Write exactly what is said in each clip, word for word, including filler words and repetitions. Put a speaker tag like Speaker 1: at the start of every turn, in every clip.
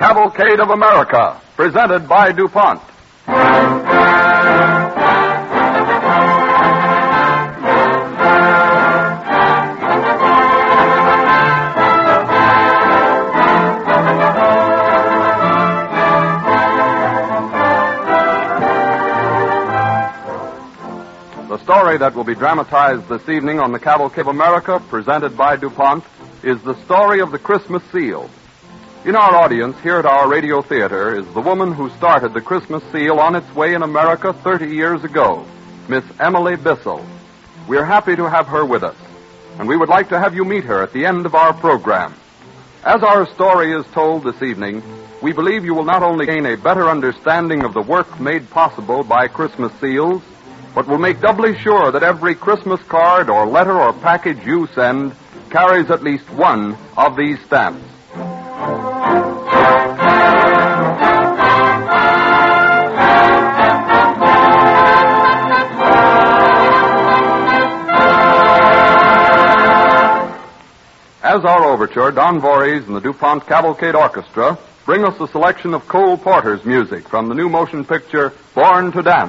Speaker 1: Cavalcade of America, presented by DuPont. The story that will be dramatized this evening on the Cavalcade of America, presented by DuPont, is the story of the Christmas seal. In our audience here at our radio theater is the woman who started the Christmas seal on its way in America thirty years ago, Miss Emily Bissell. We're happy to have her with us, and we would like to have you meet her at the end of our program. As our story is told this evening, we believe you will not only gain a better understanding of the work made possible by Christmas seals, but will make doubly sure that every Christmas card or letter or package you send carries at least one of these stamps. As our overture, Don Voorhees and the DuPont Cavalcade Orchestra bring us a selection of Cole Porter's music from the new motion picture Born to Dance.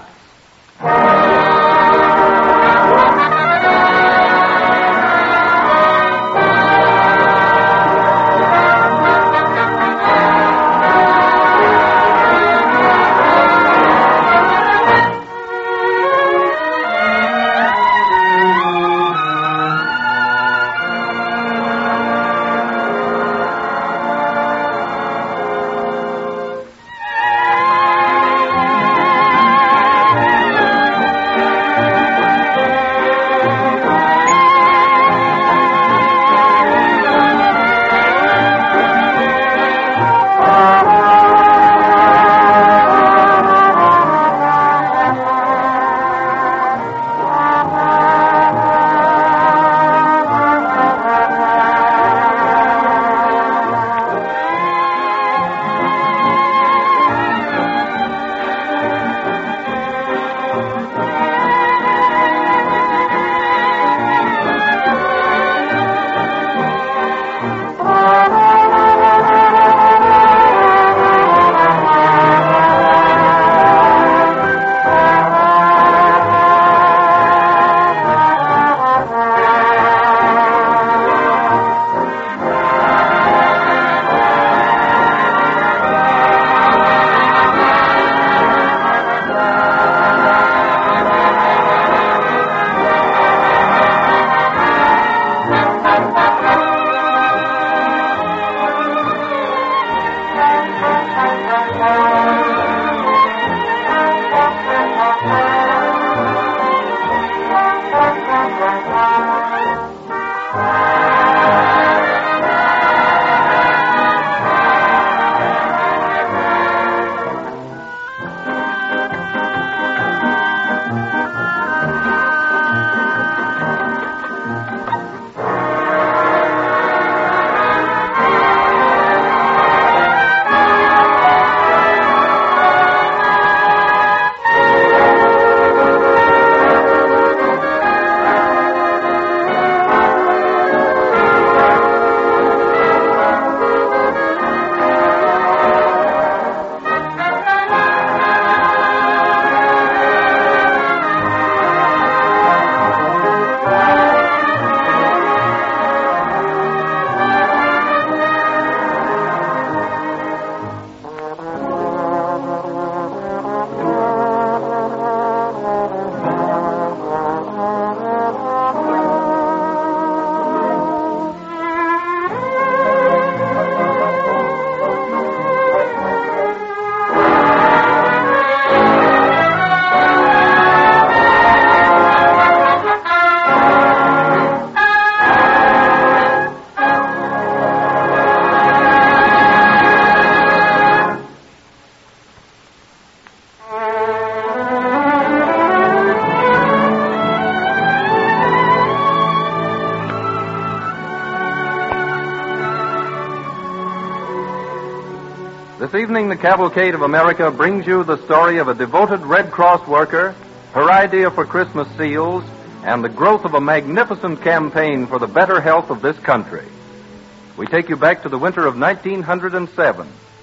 Speaker 1: This evening, the Cavalcade of America brings you the story of a devoted Red Cross worker, her idea for Christmas seals, and the growth of a magnificent campaign for the better health of this country. We take you back to the winter of nineteen oh seven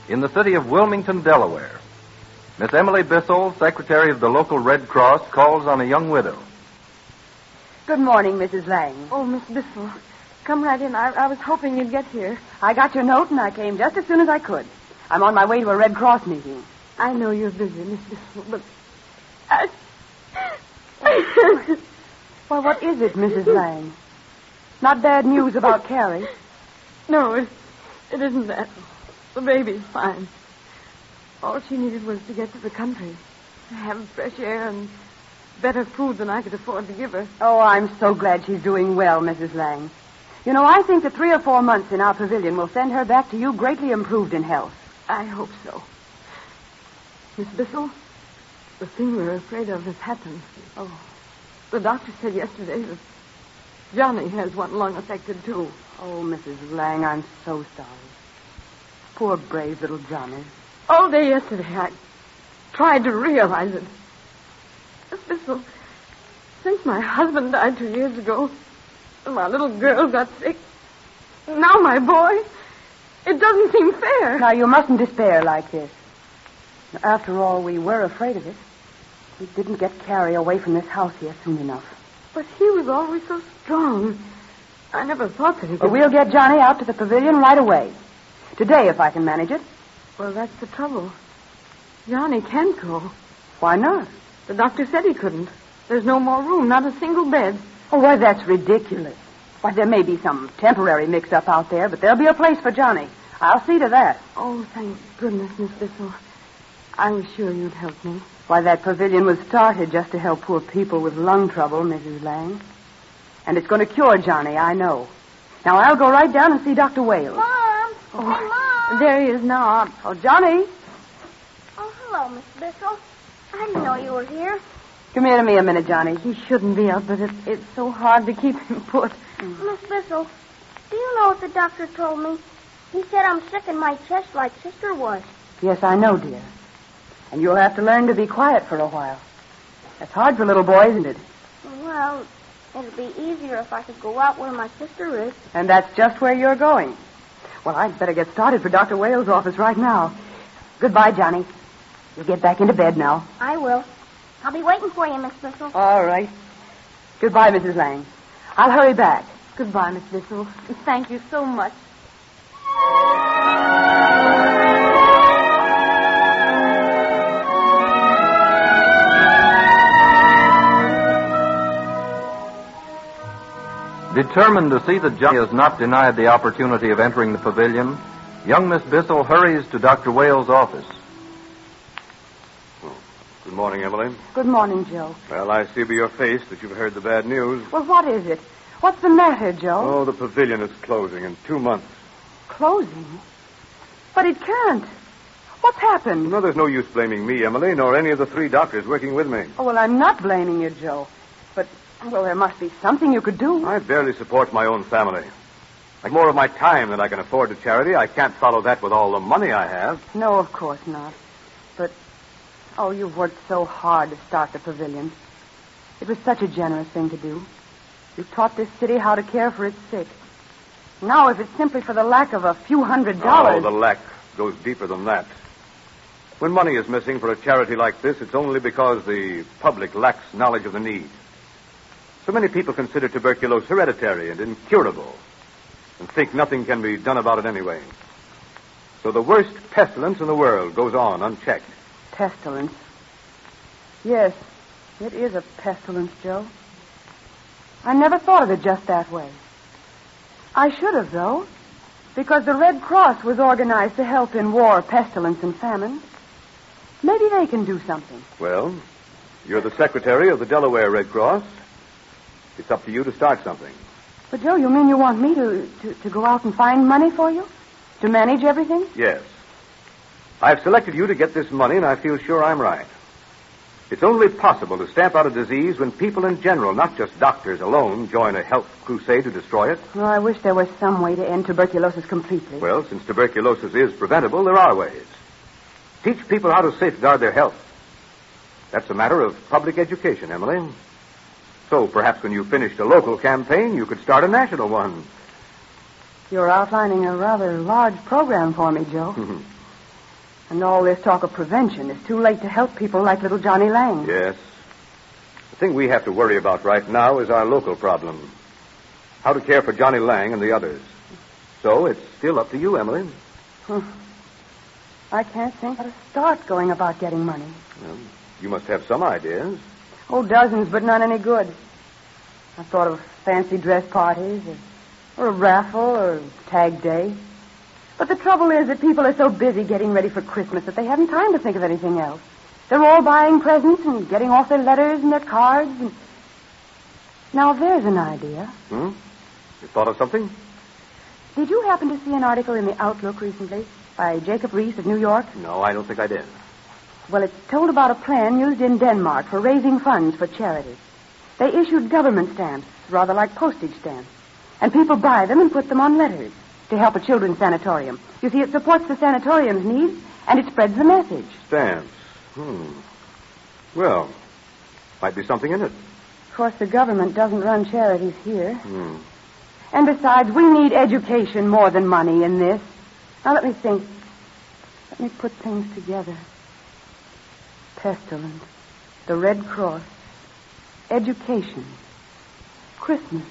Speaker 2: in the city of Wilmington, Delaware. Miss Emily Bissell, secretary of the local Red Cross, calls on a young widow.
Speaker 3: Good morning, Missus Lang.
Speaker 4: Oh, Miss Bissell, come right in. I, I was hoping you'd get here.
Speaker 3: I got your note, and I came just as soon as I could. I'm on my way to a Red Cross meeting.
Speaker 4: I know you're busy, Miss Bissell, but... I...
Speaker 3: Well, what is it, Missus Lang? Not bad news about Carrie?
Speaker 4: No, it, it isn't that. The baby's fine. All she needed was to get to the country, to have fresh air and better food than I could afford to give her.
Speaker 3: Oh, I'm so glad she's doing well, Missus Lang. You know, I think that three or four months in our pavilion will send her back to you greatly improved in health.
Speaker 4: I hope so. Miss Bissell, the thing we're afraid of has happened.
Speaker 3: Oh.
Speaker 4: The doctor said yesterday that Johnny has one lung affected, too.
Speaker 3: Oh, Missus Lang, I'm so sorry. Poor brave little Johnny.
Speaker 4: All day yesterday, I tried to realize it. Miss Bissell, since my husband died two years ago, and my little girl got sick, now my boy, it doesn't seem fair.
Speaker 3: Now, you mustn't despair like this. After all, we were afraid of it. We didn't get Carrie away from this house here soon enough.
Speaker 4: But he was always so strong. I never thought that he could...
Speaker 3: Well, we'll get Johnny out to the pavilion right away. Today, if I can manage it.
Speaker 4: Well, that's the trouble. Johnny can't go.
Speaker 3: Why not?
Speaker 4: The doctor said he couldn't. There's no more room, not a single bed.
Speaker 3: Oh, why, that's ridiculous. Why, there may be some temporary mix-up out there, but there'll be a place for Johnny. I'll see to that.
Speaker 4: Oh, thank goodness, Miss Bissell. I was sure you'd help me.
Speaker 3: Why, that pavilion was started just to help poor people with lung trouble, Missus Lang. And it's going to cure Johnny, I know. Now, I'll go right down and see Doctor Wales.
Speaker 5: Mom!
Speaker 4: Oh,
Speaker 5: Hey, Mom!
Speaker 4: there he is now.
Speaker 3: Oh, Johnny.
Speaker 5: Oh, hello, Miss Bissell. I didn't know you were here.
Speaker 3: Come here to me a minute, Johnny.
Speaker 4: He shouldn't be up, but it, it's so hard to keep him put.
Speaker 5: Mm. Miss Bissell, do you know what the doctor told me? He said I'm sick in my chest like Sister was.
Speaker 3: Yes, I know, dear. And you'll have to learn to be quiet for a while. That's hard for little boy, isn't it?
Speaker 5: Well, it'd be easier if I could go out where my sister is.
Speaker 3: And that's just where you're going. Well, I'd better get started for Doctor Wales' office right now. Goodbye, Johnny. You'll get back into bed now.
Speaker 5: I will. I'll be waiting for you, Miss Bissell.
Speaker 3: All right. Goodbye, Missus Lang. I'll hurry back.
Speaker 4: Goodbye, Miss Bissell. Thank you so much.
Speaker 2: Determined to see that Johnny is not denied the opportunity of entering the pavilion, young Miss Bissell hurries to Doctor Wales' office.
Speaker 6: Oh, good morning, Emily.
Speaker 3: Good morning, Joe.
Speaker 6: Well, I see by your face that you've heard the bad news.
Speaker 3: Well, what is it? What's the matter, Joe?
Speaker 6: Oh, the pavilion is closing in two months.
Speaker 3: Closing? But it can't. What's happened?
Speaker 6: No, there's no use blaming me, Emily, nor any of the three doctors working with me.
Speaker 3: Oh, well, I'm not blaming you, Joe. But, well, there must be something you could do.
Speaker 6: I barely support my own family. Like more of my time than I can afford to charity, I can't follow that with all the money I have.
Speaker 3: No, of course not. But, oh, you've worked so hard to start the pavilion. It was such a generous thing to do. You taught this city how to care for its sick. Now, if it's simply for the lack of a few hundred dollars...
Speaker 6: Oh, the lack goes deeper than that. When money is missing for a charity like this, it's only because the public lacks knowledge of the need. So many people consider tuberculosis hereditary and incurable and think nothing can be done about it anyway. So the worst pestilence in the world goes on unchecked.
Speaker 3: Pestilence? Yes, it is a pestilence, Joe. I never thought of it just that way. I should have, though, because the Red Cross was organized to help in war, pestilence, and famine. Maybe they can do something.
Speaker 6: Well, you're the secretary of the Delaware Red Cross. It's up to you to start something.
Speaker 3: But, Joe, you mean you want me to, to, to go out and find money for you? To manage everything?
Speaker 6: Yes. I've selected you to get this money, and I feel sure I'm right. It's only possible to stamp out a disease when people in general, not just doctors alone, join a health crusade to destroy it.
Speaker 3: Well, I wish there was some way to end tuberculosis completely.
Speaker 6: Well, since tuberculosis is preventable, there are ways. Teach people how to safeguard their health. That's a matter of public education, Emily. So perhaps when you finished a local campaign, you could start a national one.
Speaker 3: You're outlining a rather large program for me, Joe. And all this talk of prevention is too late to help people like little Johnny Lang.
Speaker 6: Yes. The thing we have to worry about right now is our local problem. How to care for Johnny Lang and the others. So it's still up to you, Emily.
Speaker 3: Hmm. I can't think how to start going about getting money.
Speaker 6: Well, you must have some ideas.
Speaker 3: Oh, dozens, but none any good. I've thought of fancy dress parties, or, or a raffle, or tag day. But the trouble is that people are so busy getting ready for Christmas that they haven't time to think of anything else. They're all buying presents and getting off their letters and their cards. And... Now, there's an idea.
Speaker 6: Hmm? You thought of something?
Speaker 3: Did you happen to see an article in the Outlook recently by Jacob Reese of New York?
Speaker 6: No, I don't think I did.
Speaker 3: Well, it's told about a plan used in Denmark for raising funds for charity. They issued government stamps, rather like postage stamps. And people buy them and put them on letters to help a children's sanatorium. You see, it supports the sanatorium's needs, and it spreads the message.
Speaker 6: Stamps. Hmm. Well, might be something in it.
Speaker 3: Of course, the government doesn't run charities here.
Speaker 6: Hmm.
Speaker 3: And besides, we need education more than money in this. Now, let me think. Let me put things together. Pestilence. The Red Cross. Education. Christmas.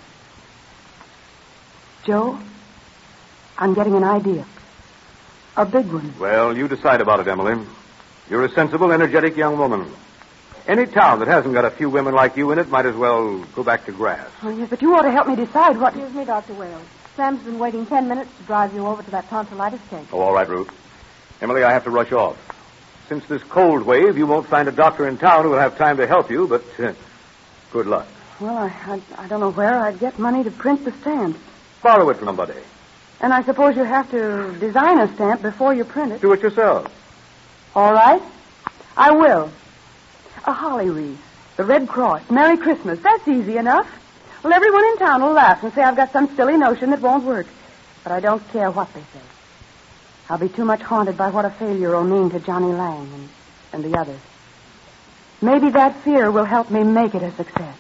Speaker 3: Joe, I'm getting an idea. A big one.
Speaker 6: Well, you decide about it, Emily. You're a sensible, energetic young woman. Any town that hasn't got a few women like you in it might as well go back to grass.
Speaker 3: Oh, yes, but you ought to help me decide what...
Speaker 4: Excuse me, Doctor Wales. Sam's been waiting ten minutes to drive you over to that tonsillitis case.
Speaker 6: Oh, all right, Ruth. Emily, I have to rush off. Since this cold wave, you won't find a doctor in town who will have time to help you, but uh, good luck.
Speaker 3: Well, I, I I don't know where I'd get money to print the stamps.
Speaker 6: Borrow it from somebody.
Speaker 3: And I suppose you have to design a stamp before you print it.
Speaker 6: Do it yourself.
Speaker 3: All right. I will. A holly wreath. The Red Cross. Merry Christmas. That's easy enough. Well, everyone in town will laugh and say I've got some silly notion that won't work. But I don't care what they say. I'll be too much haunted by what a failure will mean to Johnny Lang and, and the others. Maybe that fear will help me make it a success.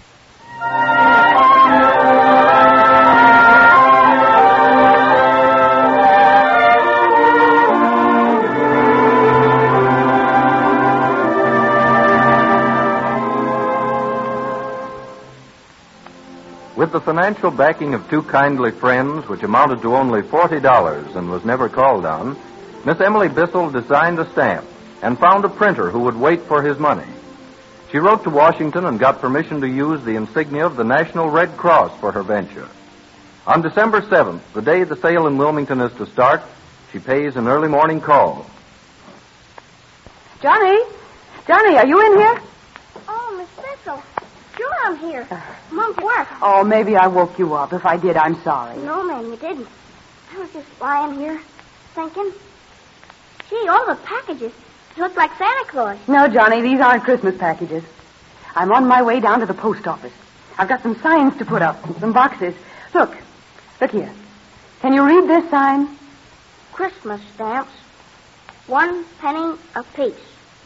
Speaker 2: With the financial backing of two kindly friends, which amounted to only forty dollars and was never called on, Miss Emily Bissell designed a stamp and found a printer who would wait for his money. She wrote to Washington and got permission to use the insignia of the National Red Cross for her venture. On December seventh, the day the sale in Wilmington is to start, she pays an early morning call.
Speaker 3: Johnny? Johnny, are you in here?
Speaker 5: Oh, Miss Bissell. Sure, I'm here. Monk work.
Speaker 3: Oh, maybe I woke you up. If I did, I'm sorry.
Speaker 5: No, ma'am, you didn't. I was just lying here, thinking. Gee, all the packages look like Santa Claus.
Speaker 3: No, Johnny, these aren't Christmas packages. I'm on my way down to the post office. I've got some signs to put up and some boxes. Look. Look here. Can you read this sign?
Speaker 5: Christmas stamps. One penny apiece.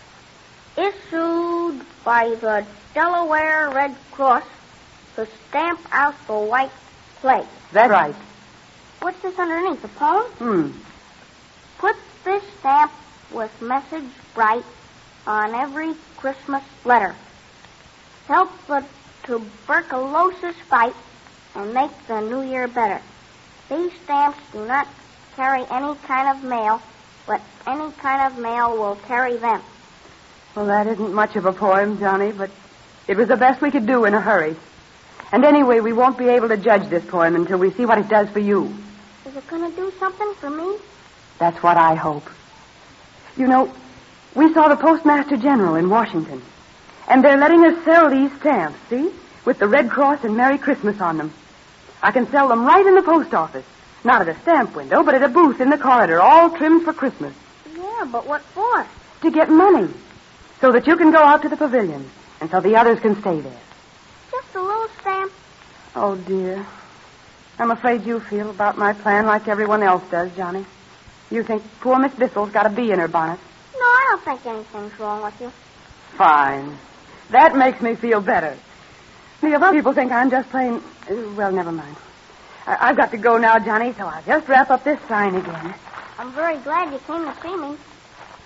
Speaker 5: Issued by the Delaware Red Cross to stamp out the white plague.
Speaker 3: That's right.
Speaker 5: What's this underneath, a poem?
Speaker 3: Hmm.
Speaker 5: Put this stamp with message bright on every Christmas letter. Help the tuberculosis fight and make the new year better. These stamps do not carry any kind of mail, but any kind of mail will carry them.
Speaker 3: Well, that isn't much of a poem, Johnny, but it was the best we could do in a hurry. And anyway, we won't be able to judge this poem until we see what it does for you.
Speaker 5: Is it going to do something for me?
Speaker 3: That's what I hope. You know, we saw the Postmaster General in Washington, and they're letting us sell these stamps, see? With the Red Cross and Merry Christmas on them. I can sell them right in the post office. Not at a stamp window, but at a booth in the corridor, all trimmed for Christmas.
Speaker 5: Yeah, but what for?
Speaker 3: To get money. So that you can go out to the pavilion, and so the others can stay there.
Speaker 5: Just a little stamp.
Speaker 3: Oh, dear. I'm afraid you feel about my plan like everyone else does, Johnny. You think poor Miss Bissell's got a bee in her bonnet.
Speaker 5: No, I don't think anything's wrong with you.
Speaker 3: Fine. That makes me feel better. The other people think I'm just plain... Well, never mind. I- I've got to go now, Johnny, so I'll just wrap up this sign again.
Speaker 5: I'm very glad you came to see me.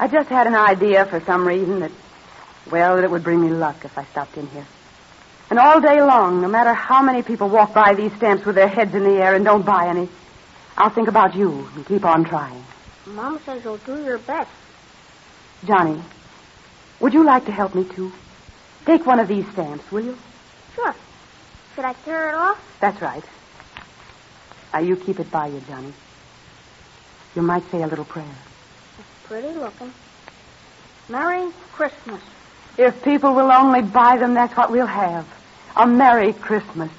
Speaker 3: I just had an idea for some reason that, well, that it would bring me luck if I stopped in here. And all day long, no matter how many people walk by these stamps with their heads in the air and don't buy any, I'll think about you and keep on trying.
Speaker 5: Mom says you'll do your best.
Speaker 3: Johnny, would you like to help me, too? Take one of these stamps, will you?
Speaker 5: Sure. Should I tear it off?
Speaker 3: That's right. Now, you keep it by you, Johnny. You might say a little prayer.
Speaker 5: It's pretty looking. Merry Christmas.
Speaker 3: If people will only buy them, that's what we'll have. A Merry Christmas.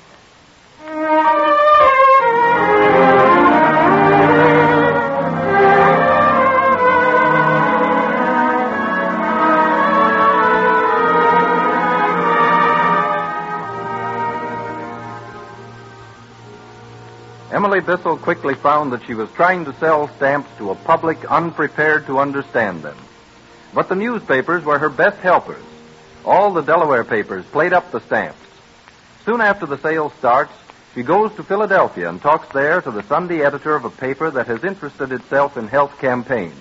Speaker 2: Emily Bissell quickly found that she was trying to sell stamps to a public unprepared to understand them. But the newspapers were her best helpers. All the Delaware papers played up the stamps. Soon after the sale starts, she goes to Philadelphia and talks there to the Sunday editor of a paper that has interested itself in health campaigns.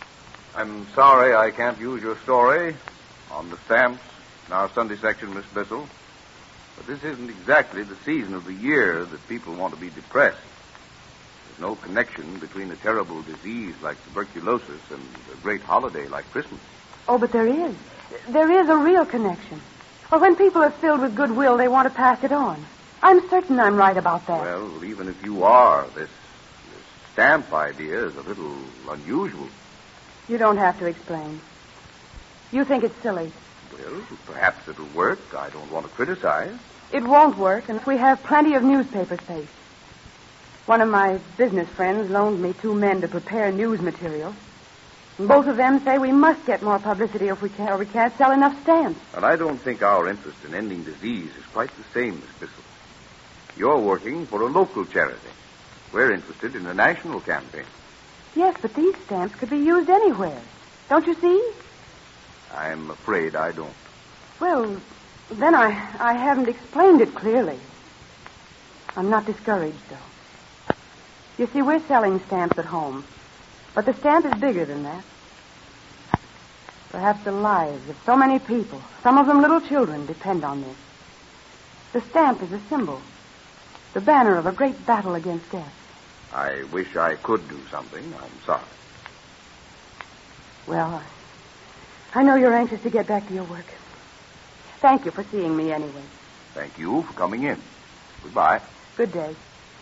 Speaker 7: I'm sorry I can't use your story on the stamps in our Sunday section, Miss Bissell. But this isn't exactly the season of the year that people want to be depressed. There's no connection between a terrible disease like tuberculosis and a great holiday like Christmas.
Speaker 3: Oh, but there is. There is a real connection. Well, when people are filled with goodwill, they want to pass it on. I'm certain I'm right about that.
Speaker 7: Well, even if you are, this, this stamp idea is a little unusual.
Speaker 3: You don't have to explain. You think it's silly.
Speaker 7: Well, perhaps it'll work. I don't want to criticize.
Speaker 3: It won't work, and we have plenty of newspaper space. One of my business friends loaned me two men to prepare news material. And both of them say we must get more publicity if we can, or we can't sell enough stamps.
Speaker 7: And I don't think our interest in ending disease is quite the same, Miss Bissell. You're working for a local charity. We're interested in a national campaign.
Speaker 3: Yes, but these stamps could be used anywhere. Don't you see?
Speaker 7: I'm afraid I don't.
Speaker 3: Well, then I, I haven't explained it clearly. I'm not discouraged, though. You see, we're selling stamps at home. But the stamp is bigger than that. Perhaps the lives of so many people, some of them little children, depend on this. The stamp is a symbol, the banner of a great battle against death.
Speaker 7: I wish I could do something. I'm sorry.
Speaker 3: Well, I, I know you're anxious to get back to your work. Thank you for seeing me anyway.
Speaker 7: Thank you for coming in. Goodbye.
Speaker 3: Good day.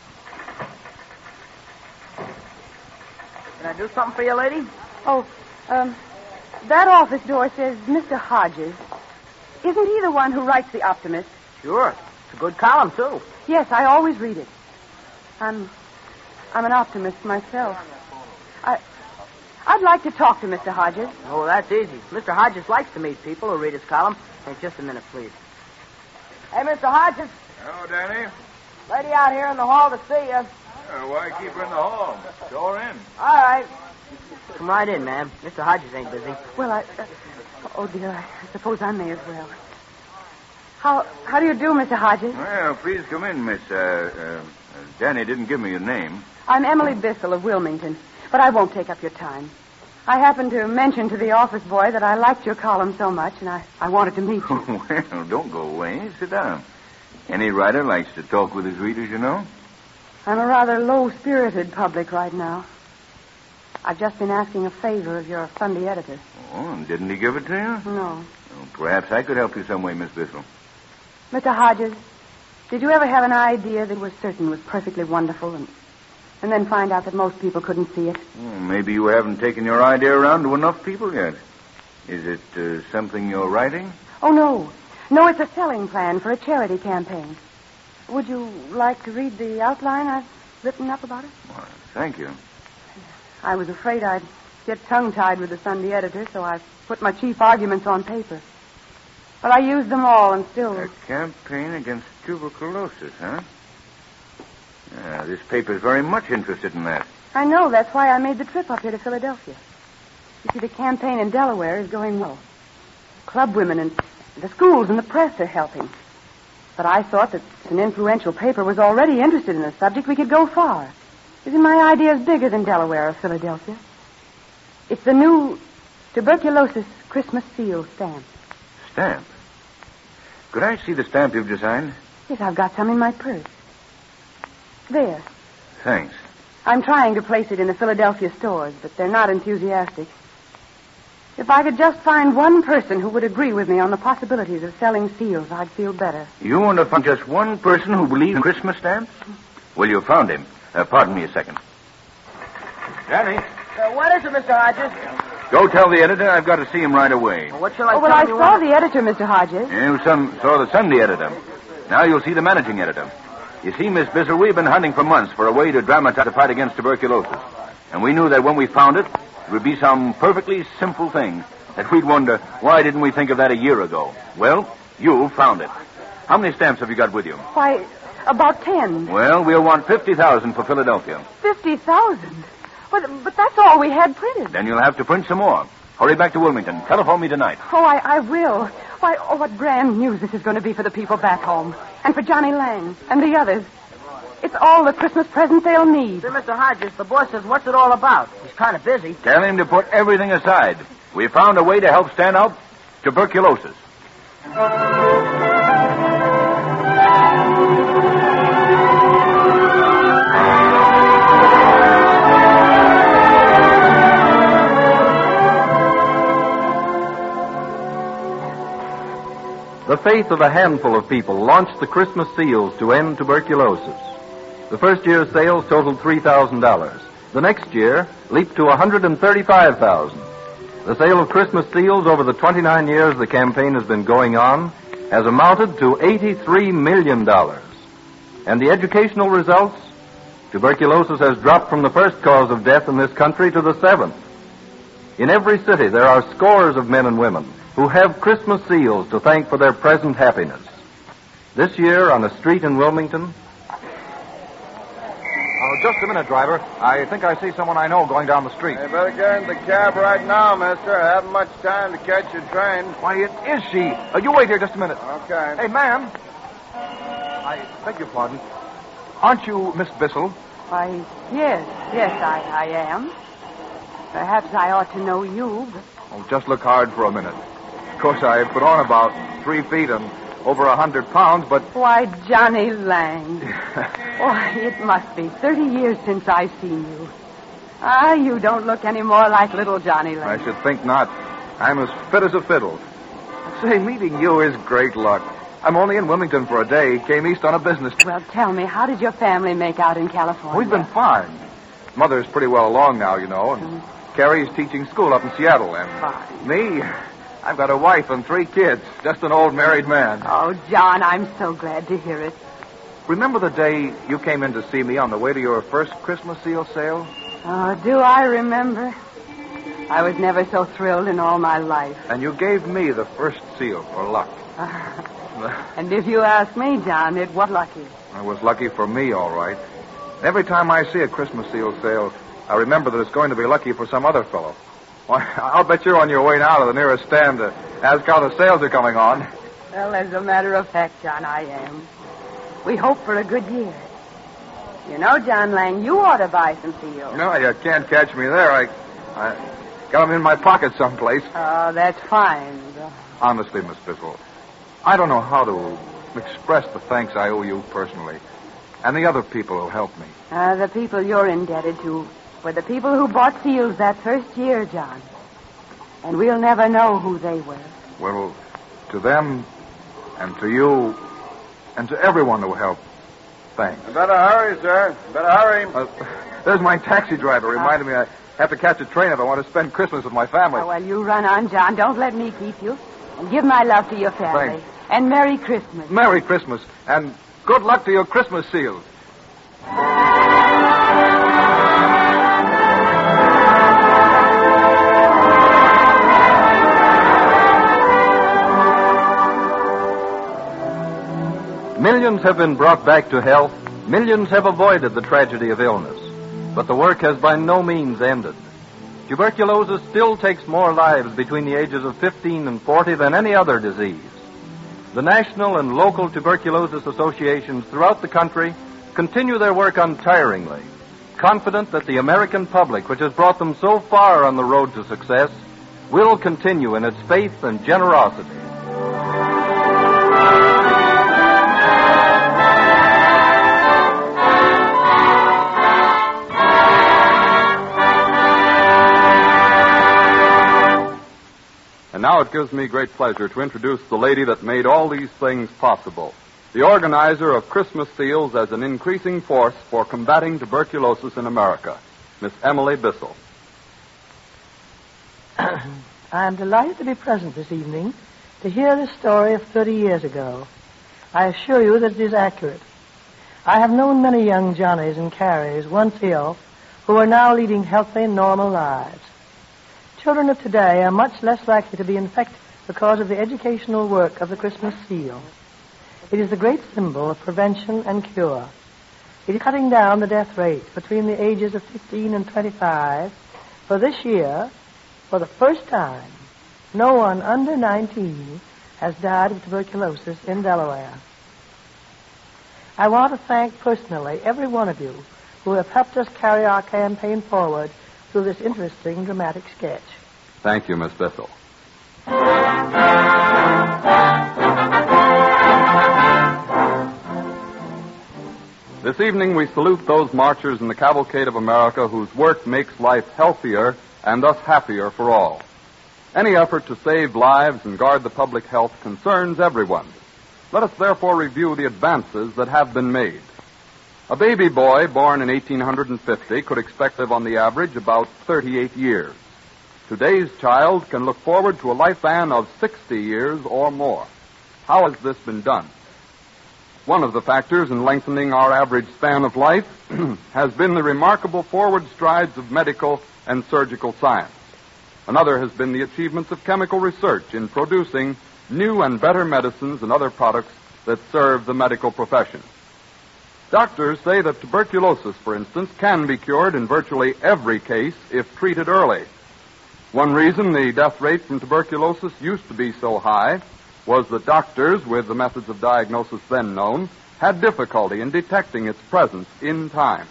Speaker 8: Can I do something for you, lady?
Speaker 3: Oh, um, that office door says Mister Hodges. Isn't he the one who writes The Optimist?
Speaker 8: Sure. It's a good column, too.
Speaker 3: Yes, I always read it. I'm, I'm an optimist myself. I, I'd like to talk to Mister Hodges.
Speaker 8: Oh, that's easy. Mister Hodges likes to meet people who read his column. Hey, just a minute, please. Hey, Mister Hodges.
Speaker 9: Hello, Danny.
Speaker 8: Lady out here in the hall to see you.
Speaker 9: Uh, why keep her in the hall? Show her in.
Speaker 8: All right. Come right in, ma'am. Mister Hodges ain't busy.
Speaker 3: Well, I... Uh, oh, dear, I suppose I may as well. How how do you do, Mister Hodges?
Speaker 9: Well, please come in, Miss... Uh, uh, Danny didn't give me your name.
Speaker 3: I'm Emily Bissell of Wilmington, but I won't take up your time. I happened to mention to the office boy that I liked your column so much, and I, I wanted to meet you.
Speaker 9: Well, don't go away. Sit down. Any writer likes to talk with his readers, you know.
Speaker 3: I'm a rather low-spirited public right now. I've just been asking a favor of your Sunday editor.
Speaker 9: Oh, and didn't he give it to you?
Speaker 3: No.
Speaker 9: Well, perhaps I could help you some way, Miss Bissell.
Speaker 3: Mister Hodges, did you ever have an idea that was certain was perfectly wonderful and, and then find out that most people couldn't see it?
Speaker 9: Well, maybe you haven't taken your idea around to enough people yet. Is it uh, something you're writing?
Speaker 3: Oh, no. No, it's a selling plan for a charity campaign. Would you like to read the outline I've written up about it?
Speaker 9: Well, thank you.
Speaker 3: I was afraid I'd get tongue-tied with the Sunday editor, so I put my chief arguments on paper. But I used them all and still...
Speaker 9: A campaign against tuberculosis, huh? Yeah, this paper's very much interested in that.
Speaker 3: I know. That's why I made the trip up here to Philadelphia. You see, the campaign in Delaware is going well. Club women and the schools and the press are helping. But I thought that an influential paper was already interested in the subject, we could go far. Isn't my idea bigger than Delaware or Philadelphia? It's the new Tuberculosis Christmas seal stamp.
Speaker 9: Stamp? Could I see the stamp you've designed?
Speaker 3: Yes, I've got some in my purse. There.
Speaker 9: Thanks.
Speaker 3: I'm trying to place it in the Philadelphia stores, but they're not enthusiastic. If I could just find one person who would agree with me on the possibilities of selling seals, I'd feel better.
Speaker 9: You want to find just one person who believes in Christmas stamps? Well, you found him. Uh, pardon me a second. Danny.
Speaker 8: Uh, what is it, Mister Hodges?
Speaker 9: Go tell the editor I've got to see him right away.
Speaker 8: Well, what shall I
Speaker 3: Oh, well,
Speaker 8: tell
Speaker 3: I
Speaker 8: you?
Speaker 3: saw the editor, Mister Hodges.
Speaker 9: You some, saw the Sunday editor. Now you'll see the managing editor. You see, Miss Bissell, we've been hunting for months for a way to dramatize the fight against tuberculosis. And we knew that when we found it, it would be some perfectly simple thing that we'd wonder, why didn't we think of that a year ago? Well, you found it. How many stamps have you got with you?
Speaker 3: Why, about ten.
Speaker 9: Well, we'll want fifty thousand for Philadelphia.
Speaker 3: Fifty thousand? But, but that's all we had printed.
Speaker 9: Then you'll have to print some more. Hurry back to Wilmington. Telephone me tonight.
Speaker 3: Oh, I, I will. Why, oh, what grand news this is going to be for the people back home. And for Johnny Lang and the others. It's all the Christmas presents they'll need.
Speaker 8: Say, Mister Hodges, the boss says, what's it all about? He's kind of busy.
Speaker 9: Tell him to put everything aside. We found a way to help stand out tuberculosis.
Speaker 2: The faith of a handful of people launched the Christmas seals to end tuberculosis. The first year's sales totaled three thousand dollars. The next year leaped to one hundred thirty-five thousand dollars. The sale of Christmas seals over the twenty-nine years the campaign has been going on has amounted to eighty-three million dollars. And the educational results? Tuberculosis has dropped from the first cause of death in this country to the seventh. In every city, there are scores of men and women who have Christmas seals to thank for their present happiness. This year, on a street in Wilmington...
Speaker 10: Oh, just a minute, driver. I think I see someone I know going down the street.
Speaker 7: You better get in the cab right now, mister. I haven't much time to catch your train.
Speaker 10: Why, it is she. Uh, you wait here just a minute.
Speaker 7: Okay.
Speaker 10: Hey, ma'am. I beg your pardon. Aren't you Miss Bissell?
Speaker 3: Why, yes, yes, I, I am. Perhaps I ought to know you, but...
Speaker 10: Oh, just look hard for a minute. Of course, I put on about three feet and over a hundred pounds, but...
Speaker 3: Why, Johnny Lang. Why, it must be thirty years since I've seen you. Ah, you don't look any more like little Johnny Lang.
Speaker 10: I should think not. I'm as fit as a fiddle. Say, meeting you is great luck. I'm only in Wilmington for a day. Came east on a business trip.
Speaker 3: Well, tell me, how did your family make out in California?
Speaker 10: We've been fine. Mother's pretty well along now, you know, and mm. Carrie's teaching school up in Seattle, and
Speaker 3: fine.
Speaker 10: Me, I've got a wife and three kids. Just an old married man.
Speaker 3: Oh, John, I'm so glad to hear it.
Speaker 10: Remember the day you came in to see me on the way to your first Christmas seal sale?
Speaker 3: Oh, do I remember? I was never so thrilled in all my life.
Speaker 10: And you gave me the first seal for luck.
Speaker 3: And if you ask me, John, it was lucky.
Speaker 10: It was lucky for me, all right. Every time I see a Christmas seal sale, I remember that it's going to be lucky for some other fellow. Why, I'll bet you're on your way now to the nearest stand to ask how the sales are coming on.
Speaker 3: Well, as a matter of fact, John, I am. We hope for a good year. You know, John Lang, you ought to buy some seals.
Speaker 10: No, you can't catch me there. I, I got them in my pocket someplace.
Speaker 3: Oh, that's fine.
Speaker 10: Honestly, Miss Bissell, I don't know how to express the thanks I owe you personally and the other people who helped me.
Speaker 3: Uh, the people you're indebted to were the people who bought seals that first year, John. And we'll never know who they were.
Speaker 10: Well, to them and to you and to everyone who helped, thanks.
Speaker 7: You better hurry, sir. You better hurry.
Speaker 10: Uh, there's my taxi driver reminding me I have to catch a train if I want to spend Christmas with my family.
Speaker 3: Oh, well, you run on, John. Don't let me keep you. And give my love to your family.
Speaker 10: Thanks.
Speaker 3: And Merry Christmas.
Speaker 10: Merry Christmas. And good luck to your Christmas seals.
Speaker 2: Millions have been brought back to health. Millions have avoided the tragedy of illness. But the work has by no means ended. Tuberculosis still takes more lives between the ages of fifteen and forty than any other disease. The national and local tuberculosis associations throughout the country continue their work untiringly, confident that the American public, which has brought them so far on the road to success, will continue in its faith and generosity.
Speaker 1: And now it gives me great pleasure to introduce the lady that made all these things possible, the organizer of Christmas seals as an increasing force for combating tuberculosis in America, Miss Emily Bissell.
Speaker 11: I am delighted to be present this evening to hear this story of thirty years ago. I assure you that it is accurate. I have known many young Johnnies and Carries, once ill, who are now leading healthy, normal lives. Children of today are much less likely to be infected because of the educational work of the Christmas seal. It is the great symbol of prevention and cure. It is cutting down the death rate between the ages of fifteen and twenty-five. For this year, for the first time, no one under nineteen has died of tuberculosis in Delaware. I want to thank personally every one of you who have helped us carry our campaign forward through this interesting, dramatic sketch.
Speaker 1: Thank you, Miss Bissell. This evening we salute those marchers in the cavalcade of America whose work makes life healthier and thus happier for all. Any effort to save lives and guard the public health concerns everyone. Let us therefore review the advances that have been made. A baby boy born in eighteen fifty could expect to live on the average about thirty-eight years. Today's child can look forward to a lifespan of sixty years or more. How has this been done? One of the factors in lengthening our average span of life has been the remarkable forward strides of medical and surgical science. Another has been the achievements of chemical research in producing new and better medicines and other products that serve the medical profession. Doctors say that tuberculosis, for instance, can be cured in virtually every case if treated early. One reason the death rate from tuberculosis used to be so high was that doctors, with the methods of diagnosis then known, had difficulty in detecting its presence in time.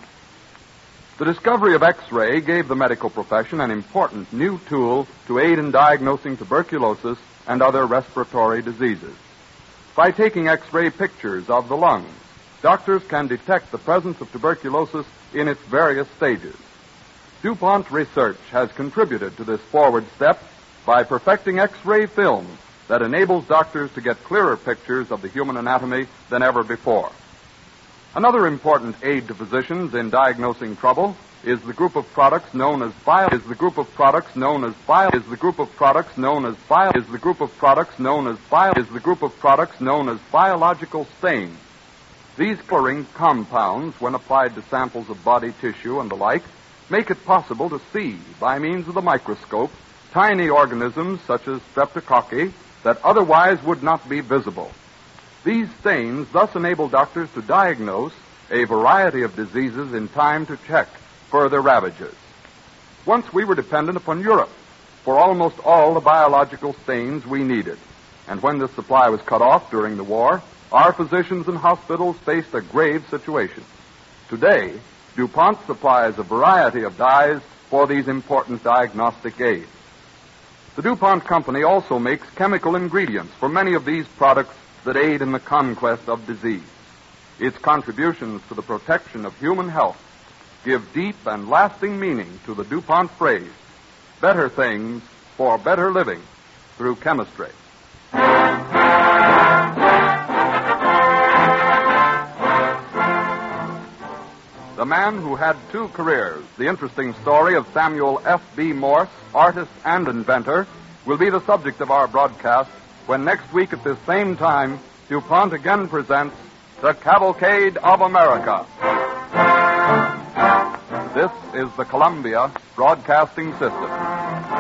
Speaker 1: The discovery of X-ray gave the medical profession an important new tool to aid in diagnosing tuberculosis and other respiratory diseases. By taking X-ray pictures of the lungs, doctors can detect the presence of tuberculosis in its various stages. DuPont Research has contributed to this forward step by perfecting X-ray film that enables doctors to get clearer pictures of the human anatomy than ever before. Another important aid to physicians in diagnosing trouble is the group of products known as bio is the group of products known as bio is the group of products known as bio is the group of products known as bio is the group of products known as biological stains. These coloring compounds, when applied to samples of body tissue and the like, make it possible to see, by means of the microscope, tiny organisms such as streptococci that otherwise would not be visible. These stains thus enable doctors to diagnose a variety of diseases in time to check further ravages. Once we were dependent upon Europe for almost all the biological stains we needed, and when this supply was cut off during the war, our physicians and hospitals faced a grave situation. Today, DuPont supplies a variety of dyes for these important diagnostic aids. The DuPont Company also makes chemical ingredients for many of these products that aid in the conquest of disease. Its contributions to the protection of human health give deep and lasting meaning to the DuPont phrase, better things for better living through chemistry. The man who had two careers, the interesting story of Samuel F B Morse, artist and inventor, will be the subject of our broadcast when next week at this same time, DuPont again presents The Cavalcade of America. This is the Columbia Broadcasting System.